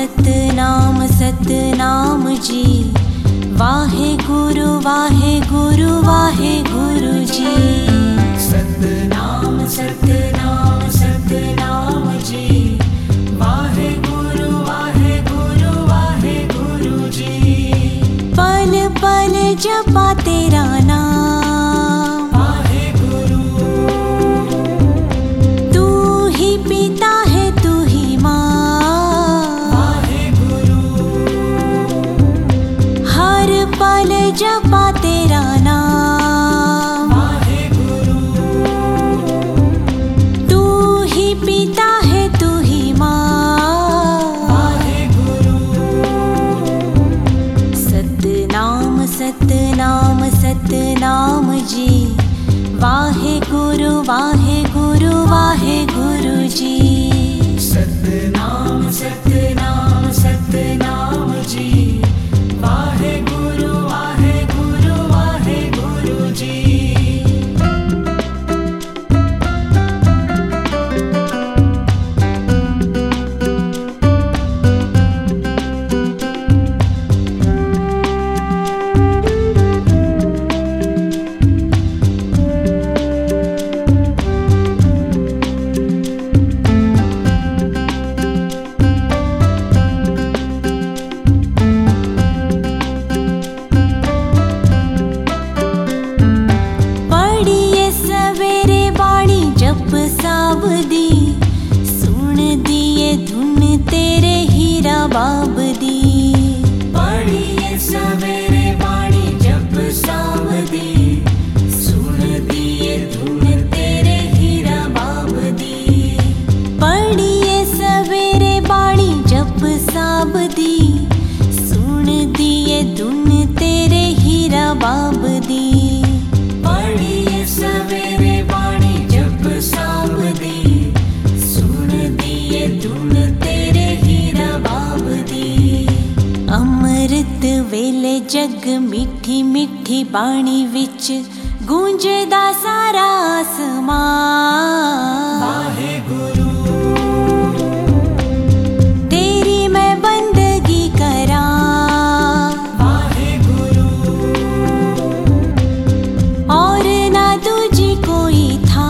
सतनाम सतनाम जी। वाहे गुरु जी। सतनाम सतनाम सतनाम जी। वाहे गुरु जी। पल पल जपा तेरा नाम, वाहे गुरु। तू ही पिता है तू ही माँ, वाहे गुरु। हर पल जपा तेरा नाम, वाहे गुरु। तू ही पिता है तू ही माँ, वाहे गुरु। सतनाम सतनाम सतनाम जी। वाहे गुरु जी। सतनाम सतनाम सतनाम जी। वाहे गुरु जी। सुन दिए धुन तेरे हीरा बाब दी। पढ़िए सवेरे बाणी जप साब दी। सुन दिए धुन तेरे हीरा बाब दी। पढ़िए सवेरे बाणी जप साब दी। सुन दिए धुन तेरे हीरा बाब दी। पढ़िए सवेरे बाणी जप साब दी। धुन तेरे हीरा बाब दी। अमृत वेले जग मिठी मिठी बाणी विच गूंजदा सारा आसमान, वाहे गुरु। तेरी मैं बंदगी करां, वाहे गुरु। और ना दूजी कोई था,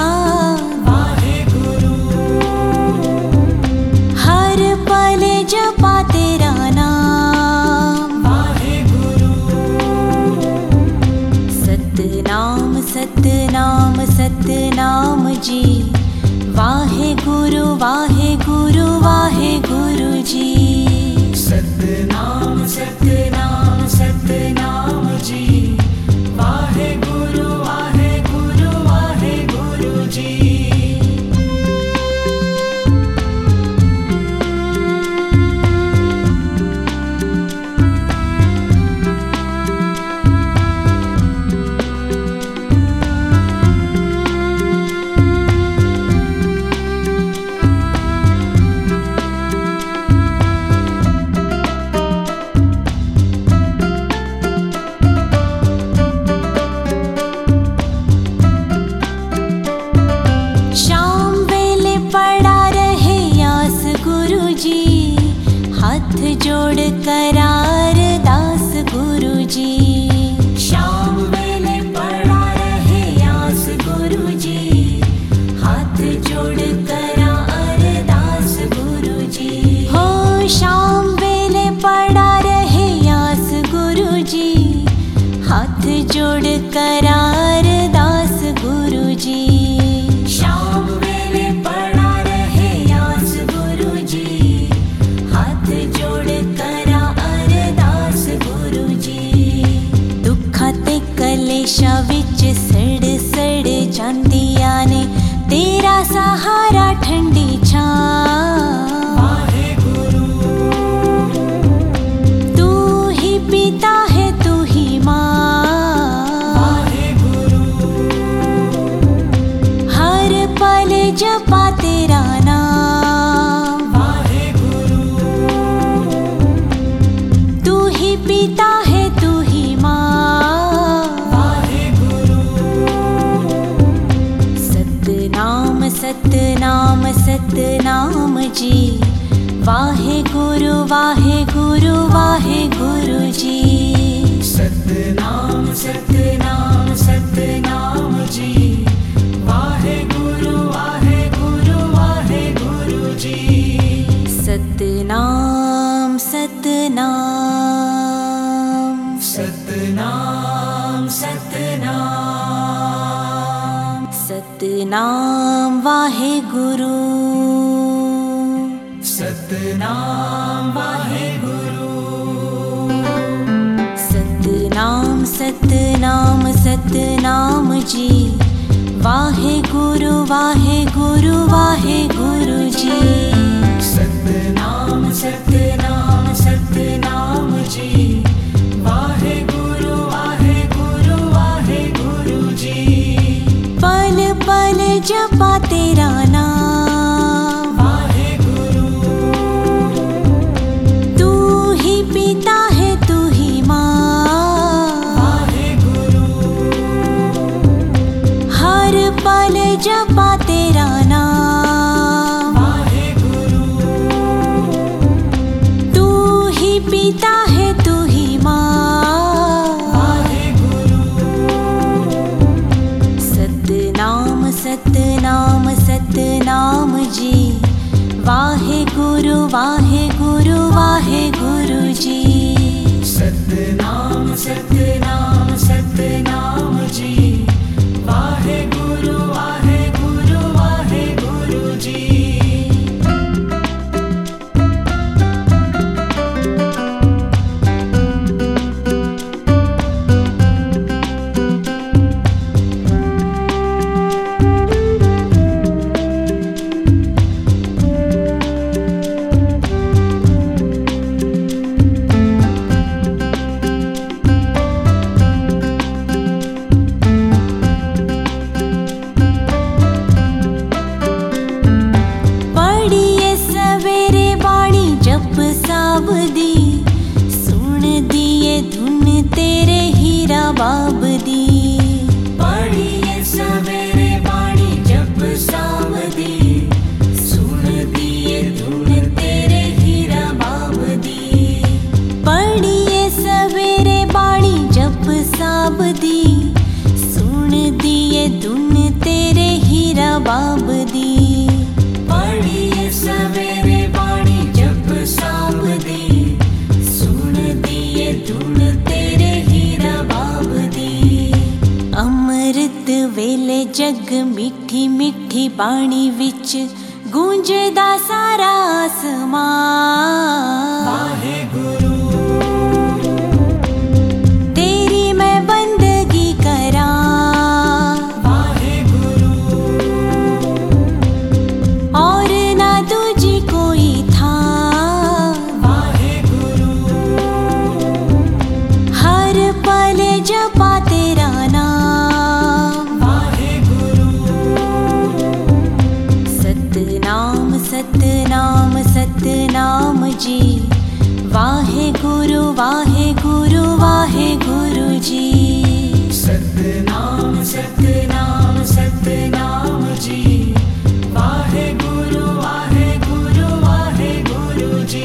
जपा तेरा नाम, वाहे गुरु। सतनाम सतनाम सतनाम जी। वाहे गुरु जी। सतनाम सतनाम सतनाम जी। वाहे गुरु जी। हाथ जोड़ करार दास गुरु जी। शाम वेले पड़ा रहे आस गुरु जी। हाथ जोड़ करार दास गुरु जी। हो शाम वेले पड़ा रहे आस गुरु जी। हाथ जोड़ करार दास गुरु जी। शाम वेले पड़ा रहे आस गुरु जी। हाथ जोड़ करा अरदास गुरु जी। दुखा ते कलेशा विच सड़ सड़ जांदियां ने तेरा सहारा ठंडी छां, वाहे गुरु। तू ही पिता है तू ही माँ, वाहे गुरु। वाहे गुरु जी। सतनाम सतनाम सतनाम जी। वाहे गुरु जी। सतनाम सतनाम सतनाम सतनाम सतनाम वाहे गुरु। सतनाम वाहे गुरु। सतनाम सतनाम सतनाम जी। वाहे गुरु जी। सतनाम सतनाम सतनाम जी। वाहे गुरु जी। पल पल जपा तेरा नाम। वाहे गुरु। तू ही पिता है तू ही माँ। वाहे गुरु। हर पल जपा तेरा नाम। वाहे गुरु। तू ही पिता है तू ही माँ। वाहे गुरु। सतनाम सतनाम सतनाम जी। वाहे गुरु जी। सतनाम सतनाम सतनाम जी। वाहे गुरु जी। पढ़िए सवेरे बाणी जप साबदी। सुन दिए धुन तेरे हीरा बाब दी। पढ़िए सवेरे बाणी जप सावदी। सुन दिए धुन तेरे हीरा बाब दी। पढ़िए सवेरे बाणी जप साबदी। सुन दिए धुन तेरे हीरा बाब दी। पढ़िए सवेरे बाणी जप सावदी। सुन दिए धुन तेरे हीरा बाब दी। अमृत वेले जग मिठी मिठी बाणी विच गूंजदा सारा आसमां। वाहे गुरु। तेरी मैं बंदगी करां। वाहे गुरु। और ना तुझी कोई था। वाहे गुरु। हर पल जपा तेरा नाम। वाहे गुरु। सतनाम सतनाम सतनाम जी। वाहे गुरु जी। सतनाम सतनाम सतनाम जी। वाहे गुरु जी।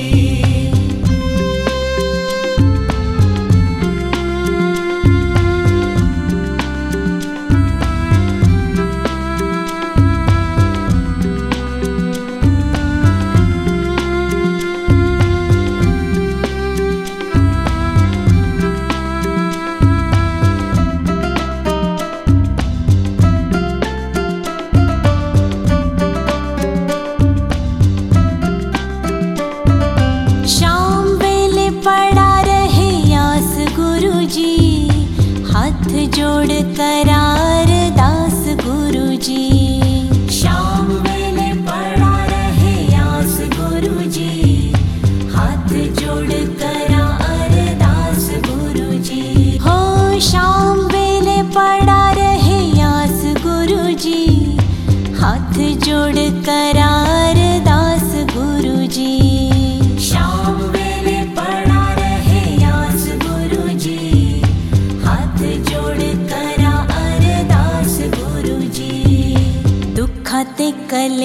शाम वेले पड़ा रहे यास गुरु जी। हाथ जोड़ कर अरदास गुरु जी। शाम वेले पड़ा रहे यास गुरु जी। हाथ जोड़ कर अरदास गुरु जी। हो शाम वेले पड़ा रहे यास गुरु जी। हाथ जोड़ कर अरदास गुरु जी। शाम वेले पड़ा रहे यास गुरु जी। हाथ जोड़ कर अरदास गुरु जी।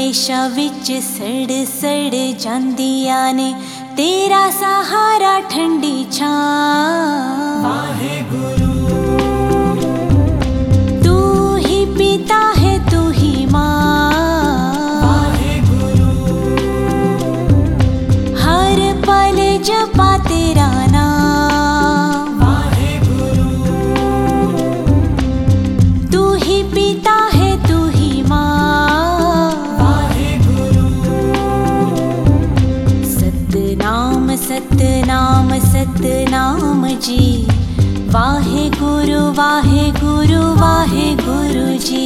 कलेशा विच सड़ सड़ जांदियां ने, तेरा सहारा ठंडी छां। वाहेगुरु तू ही पिता है तू ही माँ, वाहेगुरु हर पल जपा तेरा नाम। वाहेगुरु तू ही पिता है तू ही माँ, वाहेगुरु सतनाम सतनाम सतनाम जी। वाहेगुरु वाहेगुरु वाहेगुरु जी।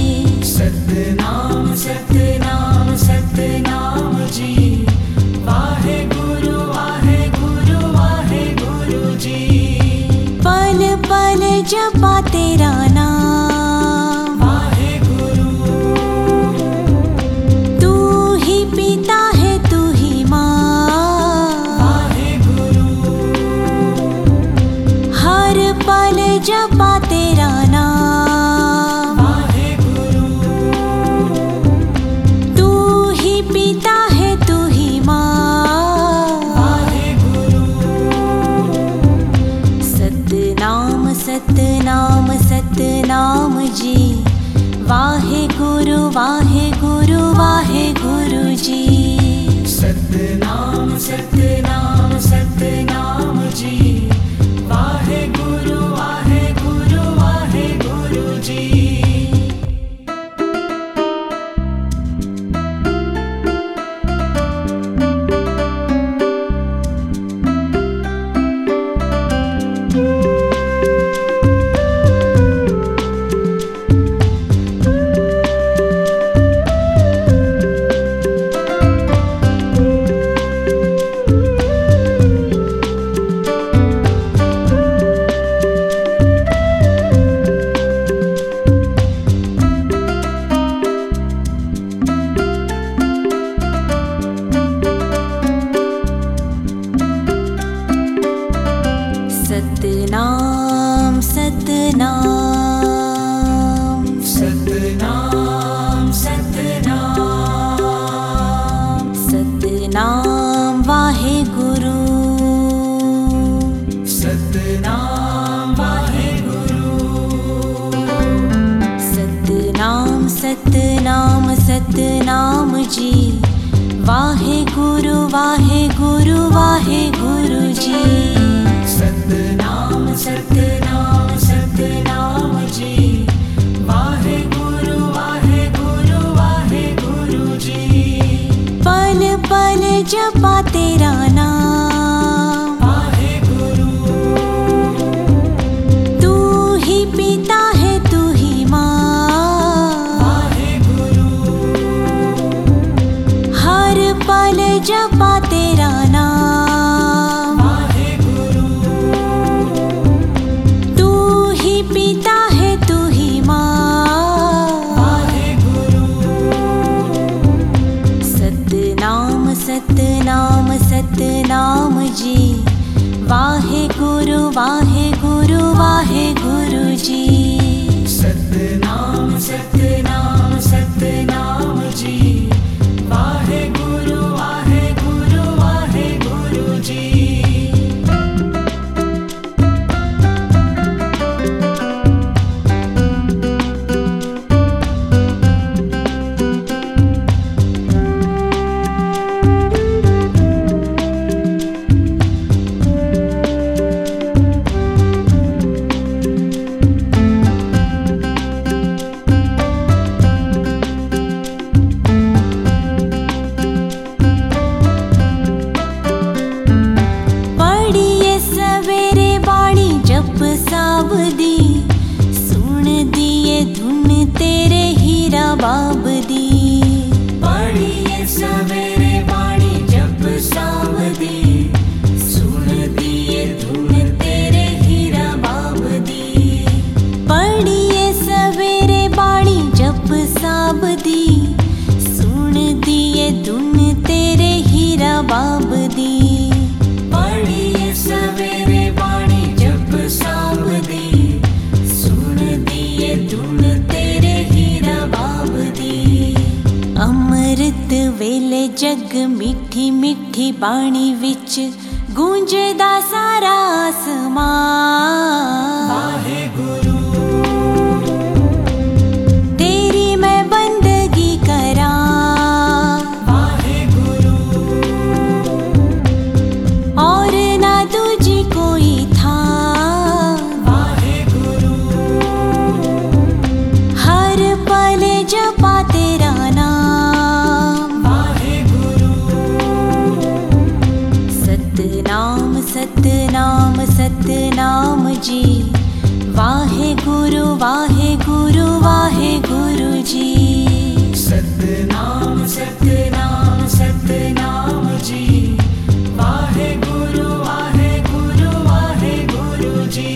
सतनाम सतनाम सतनाम जी। वाहेगुरु वाहेगुरु वाहेगुरु जी। पल पल जपा तेरा नाम। वाहेगुरु तू ही पिता है तू ही माँ, वाहेगुरु हर पल जपा तेरा नाम। वाहेगुरु तू ही पिता है तू ही माँ, वाहेगुरु सतनाम सतनाम सतनाम जी। वाहेगुरु वाहेगुरु वाहेगुरु जी। सतनाम सतनाम सतनाम जी। वाहेगुरु वाहेगुरु वाहेगुरु जी। सतनाम सतनाम सतनाम सतनाम सतनाम वाहेगुरु। सतनाम वाहेगुरु। सतनाम सतनाम सतनाम जी। वाहेगुरु वाहेगुरु वाहेगुरु जी। सतनाम सतनाम सतनाम जी। वाहेगुरु वाहेगुरु वाहेगुरु जी। पल पल जपा तेरा नाम। वाहेगुरु तू ही पिता है तू ही माँ, वाहेगुरु हर पल जपा तेरा नाम। वाहेगुरु तू ही पिता है तू ही माँ, वाहेगुरु सतनाम सतनाम सतनाम जी। वाहेगुरु वाहेगुरु वाहेगुरु जी। सतनाम सतनाम सतनाम जी। वाहेगुरु वाहेगुरु वाहेगुरु जी। पढ़िए सवेरे बाणी जप साबदी, सुन दिए धुन तेरे हीरा बाब दी। पढ़िए सवेरे वाणी जप सावदी, सुन दिए धुन तेरे हीरा बाब दी। पढ़िए सवेरे बाणी जप साबदी, सुन दिए धुन तेरे हीरा बाब दी। पढ़िए सवेरे वाणी जप सावदी, सुन दिए धुन तेरे हीरा बाब दी। जग मिठी मिठी बाणी विच गूंजदा सारा आसमां। वाहेगुरु तेरी मैं बंदगी करां। वाहेगुरु और ना तुझी कोई था। वाहेगुरु हर पल जपा तेरा नाम। वाहेगुरु सतनाम सतनाम सतनाम जी। वाहेगुरु वाहेगुरु वाहेगुरु जी। सतनाम सतनाम सतनाम जी। वाहेगुरु वाहेगुरु वाहेगुरु जी।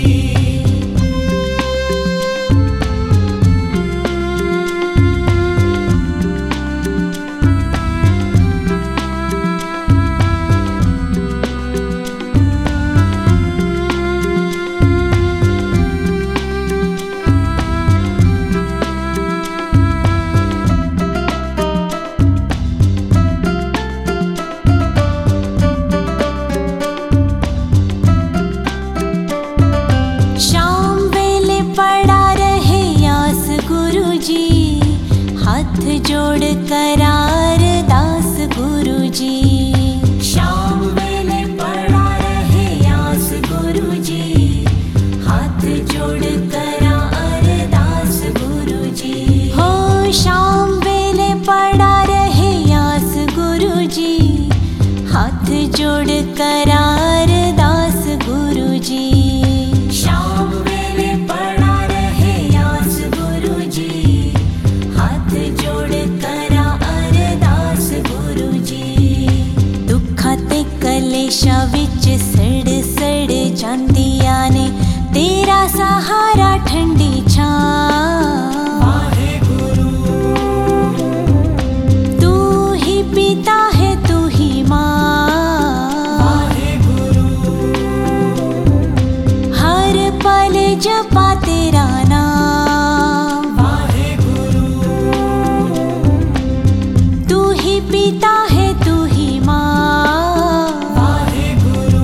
शाम वेले पड़ा रहे यास गुरु जी। हाथ जोड़ कर अरदास गुरु जी। शाम वेले पड़ा रहे यास गुरु जी। हाथ जोड़ कर अरदास गुरु जी। हो शाम वेले पड़ा रहे यास गुरु जी। हाथ जोड़ कर अरदास गुरु जी। शाम वेले पड़ा रहे यास गुरु जी। हाथ जोड़ कर अरदास गुरु जी। दुखां ते कलेशां विच सड़ सड़ जांदियां ने तेरा सहारा ठंडी छां। वाहेगुरु तू ही पिता है तू ही माँ। वाहेगुरु हर पल जपा तेरा नाम। वाहेगुरु तू ही पिता है तू ही माँ। वाहेगुरु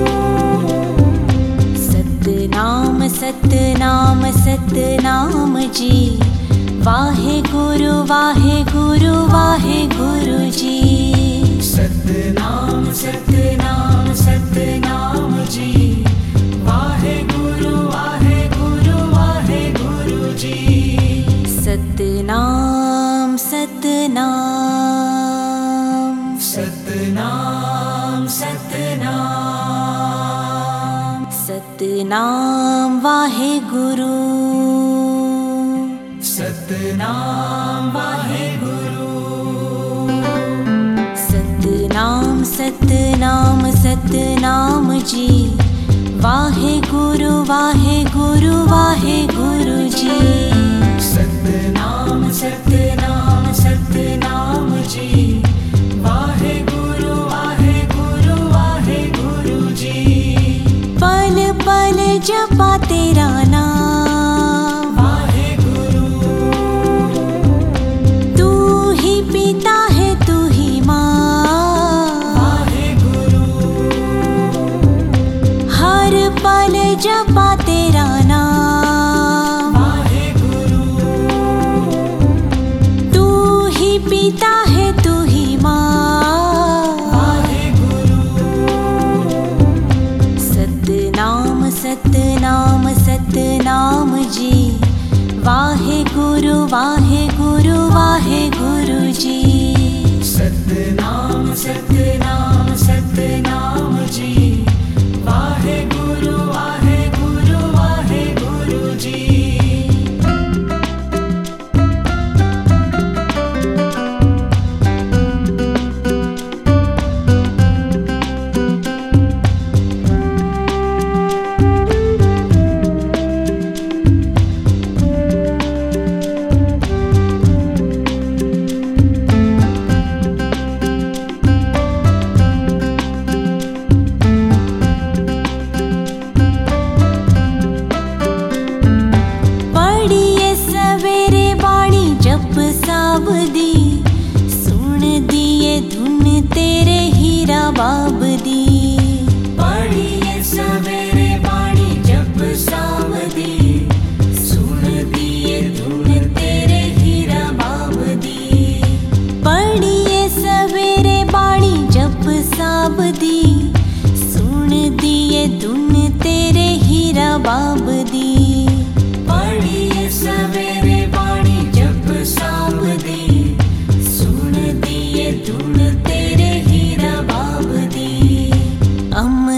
सतनाम सतनाम सतनाम जी। वाहेगुरु वाहेगुरु वाहेगुरु जी। सतनाम सतनाम सतनाम जी। वाहेगुरु वाहेगुरु वाहेगुरु जी। सतनाम सतनाम सतनाम सतनाम सतनाम वाहेगुरु। सतनाम वाहेगुरु। सतनाम सतनाम सतनाम जी। वाहेगुरु वाहेगुरु वाहेगुरु जी। सतनाम सतनाम सतनाम जी। वाहेगुरु वाहेगुरु वाहेगुरु जी। पल पल जपा तेरा नाम। वाहेगुरु तू ही पिता है तू ही माँ। वाहेगुरु हर पल जपा तेरा नाम। वाहेगुरु तू ही पिता है तू ही माँ। वाहेगुरु सतनाम सतनाम सतनाम जी। वाहेगुरु वाहेगुरु वाहेगुरु जी। सतनाम सतनाम सतनाम जी। वाहेगुरु वाहेगुरु वाहेगुरु जी।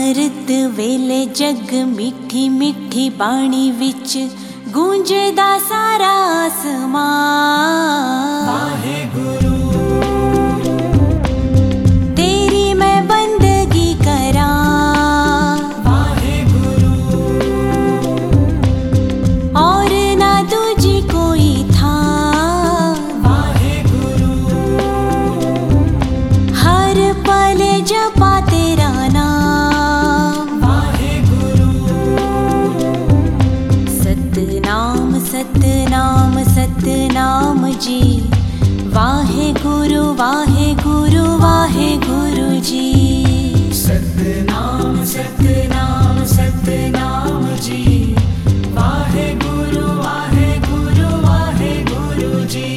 ਅੰਮ੍ਰਿਤ ਵੇਲੇ ਜਗ ਮਿੱਠੀ ਮਿੱਠੀ ਬਾਣੀ ਵਿੱਚ ਗੂੰਜਦਾ ਸਾਰਾ ਆਸਮਾਨ। ਵਾਹਿਗੁਰੂ ਤੇਰੀ ਮੈਂ ਬੰਦਗੀ ਕਰਾਂ, ਵਾਹਿਗੁਰੂ और ना तुझी कोई था। ਵਾਹਿਗੁਰੂ हर पल जपा तेरा नाम। ਵਾਹਿਗੁਰੂ सतनाम सतनाम सतनाम जी। वाहे गुरु जी। सतनाम सतनाम सतनाम जी। वाहिगुरू वाहिगुरू जी।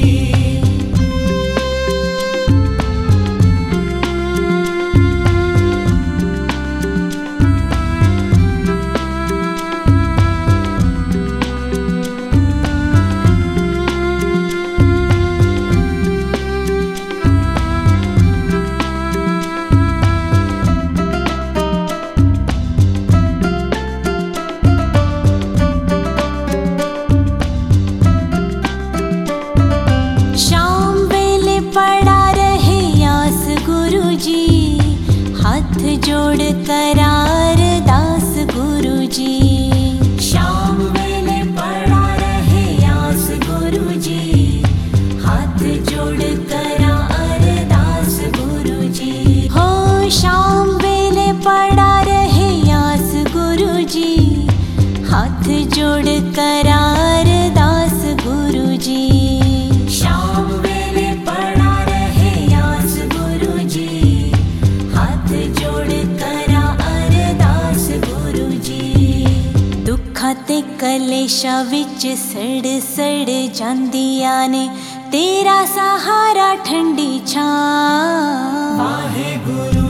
शाम वेले पड़ा रहे आस गुरु जी। हाथ जोड़ कर अरदास गुरु जी। शाम वेले पड़ा रहे आस गुरु जी। हाथ जोड़ कर अरदास गुरु जी। हो शाम वेले पड़ा रहे आस गुरु जी। हाथ जोड़ कर अरदास गुरु जी। शाम वेले पड़ा रहे आस गुरु जी। हाथ जोड़ कर अरदास गुरु जी। दुखां ते कलेशां विच सड़ सड़ जांदियां ने तेरा सहारा ठंडी छां। वाहिगुरू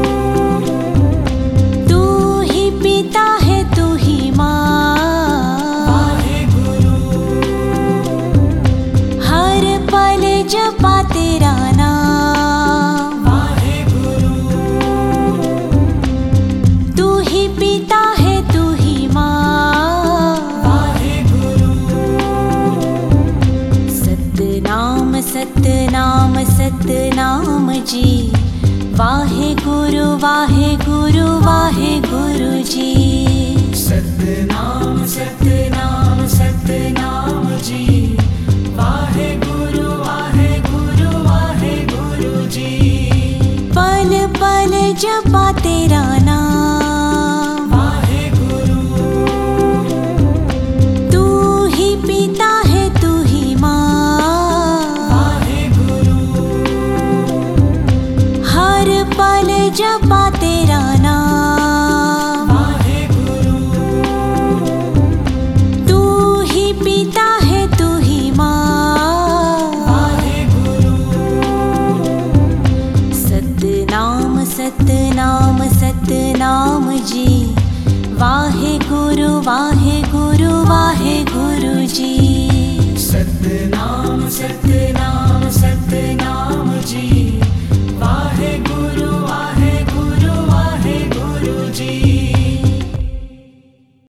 तू ही पिता है तू ही माँ। वाहिगुरू हर पल जपा तेरा नाम। वाहिगुरू तू ही पिता है तू ही माँ। वाहिगुरू सतनाम सतनाम सतनाम जी। वाहिगुरू जी। सतनाम सतनाम सतनाम जी। वाहिगुरू जी। पल पल जपा तेरा नाम। वाहिगुरू तू ही पिता है तू ही माँ। वाहिगुरू हर पल जपा तेरा नाम। वाहिगुरू तू ही पिता है तू ही माँ। वाहिगुरू सतनाम सतनाम सतनाम जी। वाहिगुरू जी। सतनाम सतनाम